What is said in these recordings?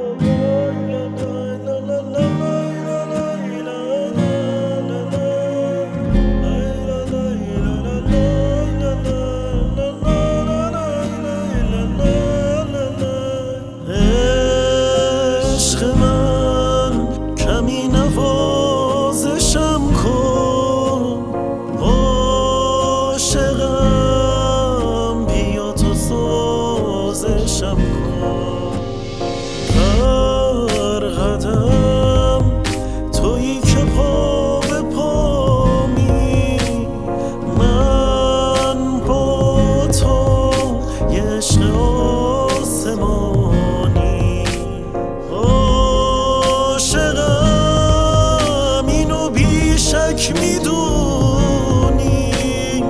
هر قدم تویی که پا به پامی، من با تو یه عشق آسمانی عاشقم، اینو بیشک میدونی،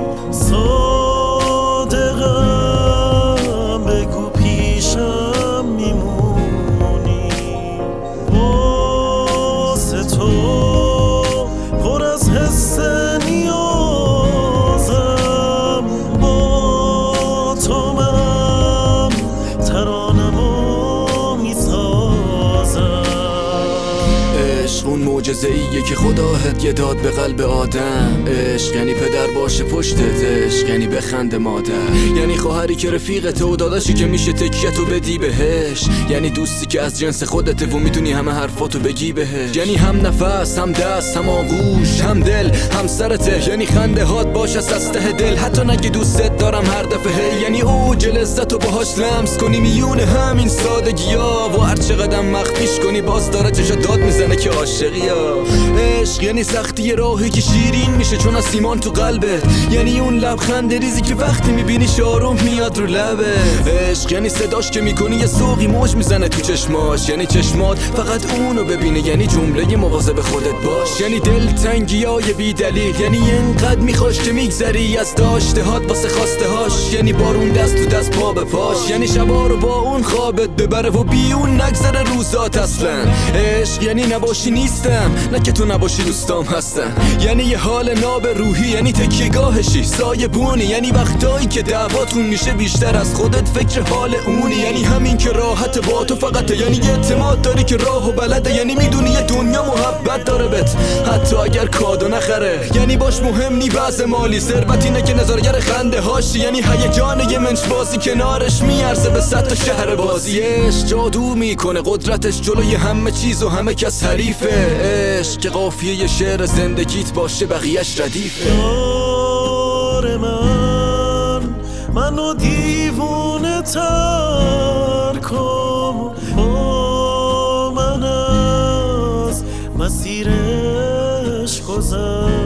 صادقم بگو پیشم میمونی، واسه تو پر از حس نیازم، با تو من ترانمو میسازم. عشق اون معجزه‌ایه که خدا هدیه داد به قلب آدم. عشق یعنی پدر باشه پشتت، عشق یعنی بخنده مادر، یعنی خواهری که رفیقته و داداشی که میشه تکیتو بدی بهش، یعنی دوستی که از جنس خودته و میتونی همه حرفاتو بگی بهش، یعنی هم نفس، هم دست، هم آغوش، هم دل، هم سرته، یعنی خنده هات باش از ته دل، حتی نگی دوستت دارم هر دفعه، یعنی اوج لذتو باهاش لمس کنی میون همین سادگیا، و هر چقدر مخفیش کنی باز داره چشا داد میزنه که عاشقی ها. عشق یعنی سختی راهی که شیرین میشه چون از سیمان تو قلبت، یعنی اون لبخند ریزی که وقتی میبینی آروم میاد رو لبت. عشق یعنی صداش که میکنی یه سوقی موج میزنه تو چشماش، یعنی چشمات فقط اونو ببینه، یعنی جمله مواظب خودت باش، یعنی دل تنگیای بی دلیل، یعنی اینقدر میخواش که میگذری از داشته هات واسه خواسته هاش، یعنی بارون دست تو دست پا به پاش، یعنی شبا رو با اون خوابت ببره و بی اون نگذره روزات اصلا. عشق یعنی نباشی نیستم، نه که تو نباشی دوستام هستم، یعنی یه حال ناب روحی، یعنی تکیه‌گاهشی سایه بونی، یعنی وقتایی که دعواتون میشه بیشتر از خودت فکر حال اونی، یعنی همین که راحت با تو فقطه، یعنی اعتماد داری که راهو بلده، یعنی میدونی یه دنیا محبت داره بهت حتی اگر کادو نخره، یعنی باش مهم نی بعض مالی، ثروت اینه که نظارگر خنده هاشی، یعنی هیجان یه منش بازی کنارش میارزه به 100 تا شهر بازی. عشق جادو میکنه قدرتش جلوی همه چیز و همه کس حریفه، عشق که قافیه یه شعر زندگیت باشه بقیه‌اش ردیفه. یار منو دیوونه تر کن، با من از مسیرش گذر.